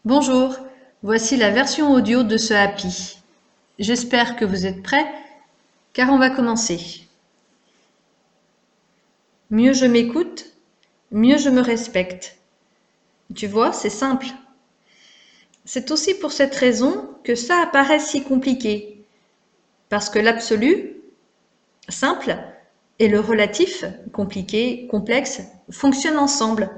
Bonjour, voici la version audio de ce happy. J'espère que vous êtes prêts, car on va commencer. Mieux je m'écoute, mieux je me respecte. Tu vois, c'est simple. C'est aussi pour cette raison que ça apparaît si compliqué, parce que l'absolu, simple, et le relatif, compliqué, complexe, fonctionnent ensemble.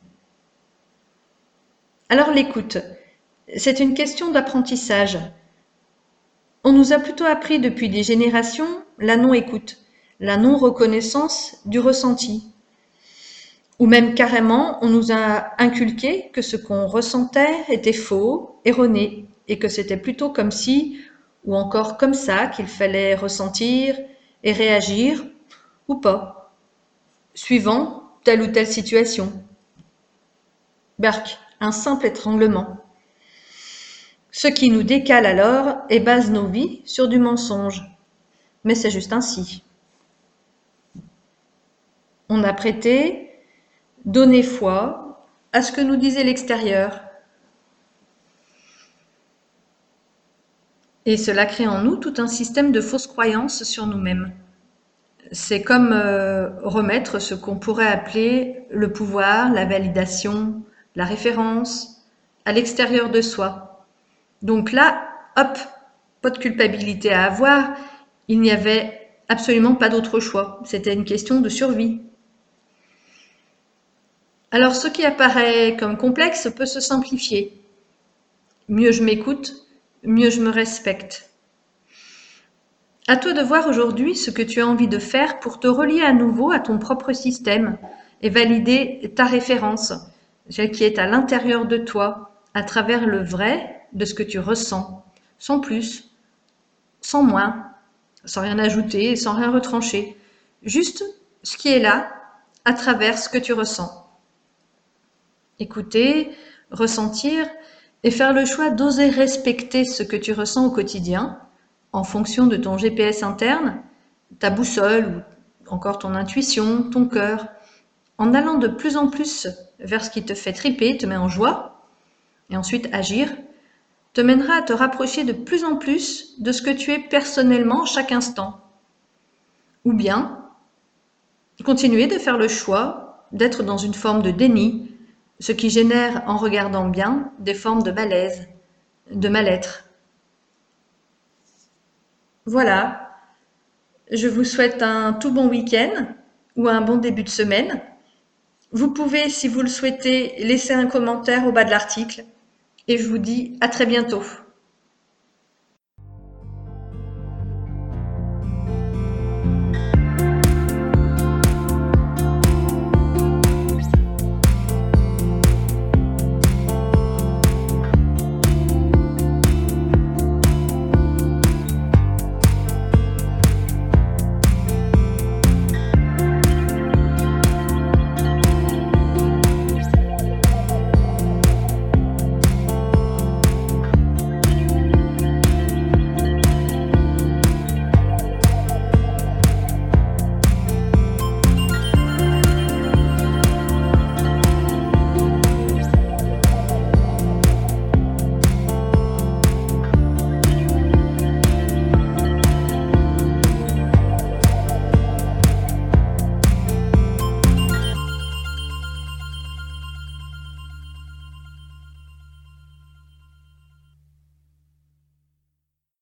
Alors l'écoute, c'est une question d'apprentissage. On nous a plutôt appris depuis des générations la non-écoute, la non-reconnaissance du ressenti. Ou même carrément, on nous a inculqué que ce qu'on ressentait était faux, erroné, et que c'était plutôt comme si, ou encore comme ça, qu'il fallait ressentir et réagir, ou pas, suivant telle ou telle situation. Berk, un simple étranglement. Ce qui nous décale alors et base nos vies sur du mensonge. Mais c'est juste ainsi. On a prêté, donné foi à ce que nous disait l'extérieur. Et cela crée en nous tout un système de fausses croyances sur nous-mêmes. C'est comme remettre ce qu'on pourrait appeler le pouvoir, la validation, la référence à l'extérieur de soi. Donc là, hop, pas de culpabilité à avoir, il n'y avait absolument pas d'autre choix. C'était une question de survie. Alors ce qui apparaît comme complexe peut se simplifier. Mieux je m'écoute, mieux je me respecte. À toi de voir aujourd'hui ce que tu as envie de faire pour te relier à nouveau à ton propre système et valider ta référence, celle qui est à l'intérieur de toi, à travers le vrai de ce que tu ressens, sans plus, sans moins, sans rien ajouter et sans rien retrancher. Juste ce qui est là, à travers ce que tu ressens. Écouter, ressentir et faire le choix d'oser respecter ce que tu ressens au quotidien, en fonction de ton GPS interne, ta boussole ou encore ton intuition, ton cœur, en allant de plus en plus vers ce qui te fait triper, te met en joie, et ensuite agir, te mènera à te rapprocher de plus en plus de ce que tu es personnellement chaque instant. Ou bien, continuer de faire le choix d'être dans une forme de déni, ce qui génère, en regardant bien, des formes de malaise, de mal-être. Voilà, je vous souhaite un tout bon week-end ou un bon début de semaine. Vous pouvez, si vous le souhaitez, laisser un commentaire au bas de l'article et je vous dis à très bientôt.